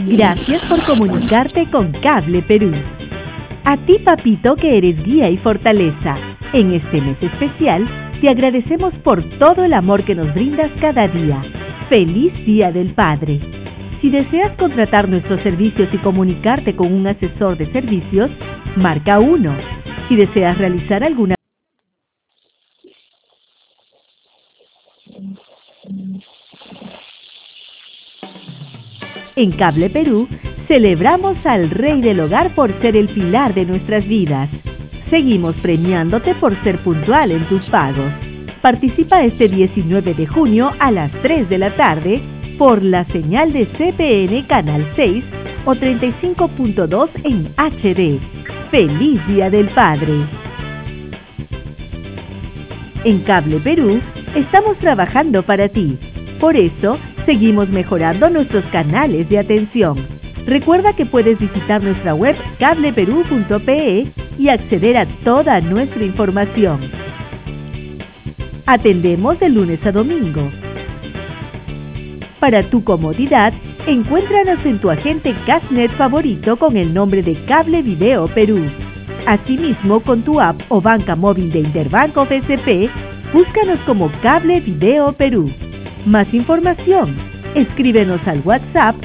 Gracias por comunicarte con Cable Perú. A ti, papito, que eres guía y fortaleza. En este mes especial, te agradecemos por todo el amor que nos brindas cada día. ¡Feliz Día del Padre! Si deseas contratar nuestros servicios y comunicarte con un asesor de servicios, marca 1. Si deseas realizar alguna En Cable Perú, celebramos al Rey del Hogar por ser el pilar de nuestras vidas. Seguimos premiándote por ser puntual en tus pagos. Participa este 19 de junio a las 3 de la tarde por la señal de CPN Canal 6 o 35.2 en HD. ¡Feliz Día del Padre! En Cable Perú, estamos trabajando para ti. Por eso, seguimos mejorando nuestros canales de atención. Recuerda que puedes visitar nuestra web cableperú.pe y acceder a toda nuestra información. Atendemos de lunes a domingo. Para tu comodidad, encuéntranos en tu agente Cashnet favorito con el nombre de Cable Video Perú. Asimismo, con tu app o banca móvil de Interbank o BCP, búscanos como Cable Video Perú. Más información, escríbenos al WhatsApp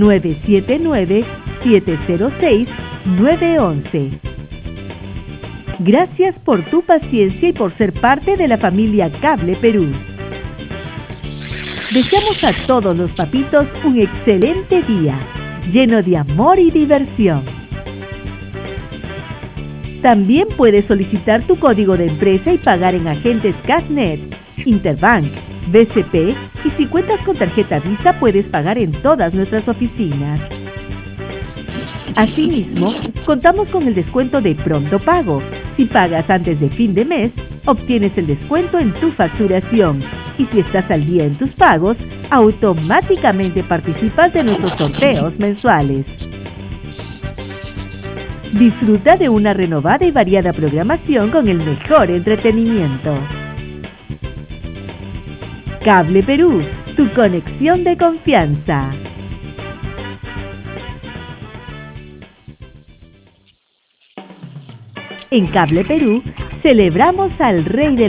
979-706-911. Gracias por tu paciencia y por ser parte de la familia Cable Perú. Deseamos a todos los papitos un excelente día, lleno de amor y diversión. También puedes solicitar tu código de empresa y pagar en agentes Cashnet, Interbank, BCP, y si cuentas con tarjeta Visa puedes pagar en todas nuestras oficinas. Asimismo, contamos con el descuento de Pronto Pago. Si pagas antes de fin de mes, obtienes el descuento en tu facturación. Y si estás al día en tus pagos, automáticamente participas de nuestros sorteos mensuales. Disfruta de una renovada y variada programación con el mejor entretenimiento. Cable Perú, tu conexión de confianza. En Cable Perú, celebramos al Rey del